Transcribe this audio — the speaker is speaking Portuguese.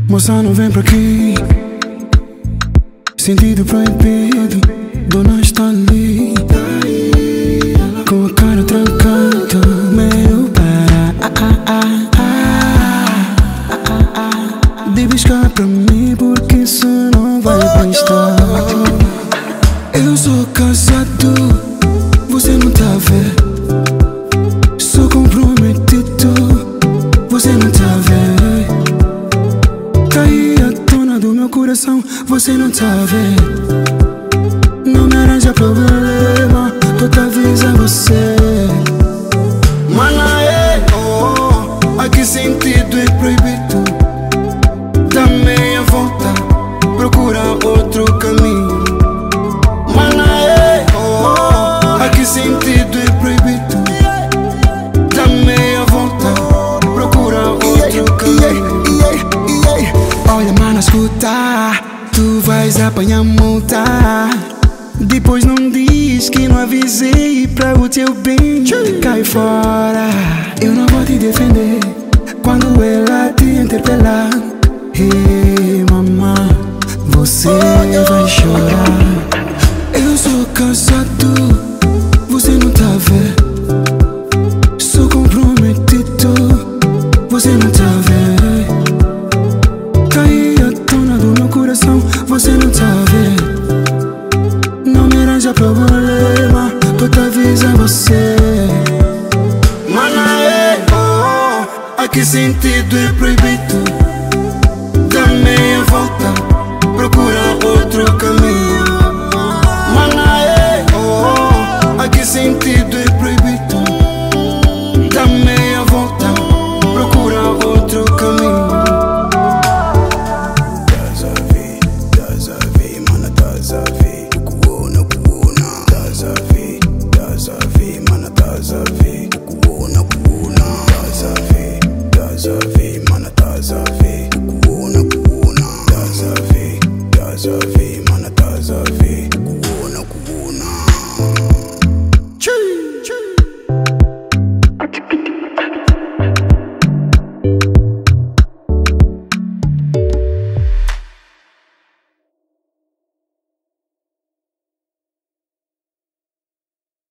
Moça, não vem pra aqui. Sentido proibido, dona está ali, com a cara trancada, meio de biscar pra mim, porque isso não vai prestar. Eu sou casado, você não tá vendo. Sou comprometido, você não tá vendo. Caí a dona do meu coração, você não tá vendo. Não me arranja problema, tô te avisando você. Mana a que sentido é proibido? Dá meia volta, procura outro caminho. Mana a que sentido é proibido? Dá meia volta, procura outro caminho. Olha, mano, escuta, tu vais apanhar multa. Depois não diz que não avisei pra o teu bem. Cai fora, eu não vou te defender quando ela te interpelar. Hey, mamãe, você vai chorar. Eu sou casado, você não tá vendo. Sou comprometido, você não tá vendo. Caí a dona do meu coração, você não tá vendo. Não me arranja problema, tô te avisando você. Mana a que sentido é proibido? Dá meia volta, procura outro caminho. Mana a que sentido é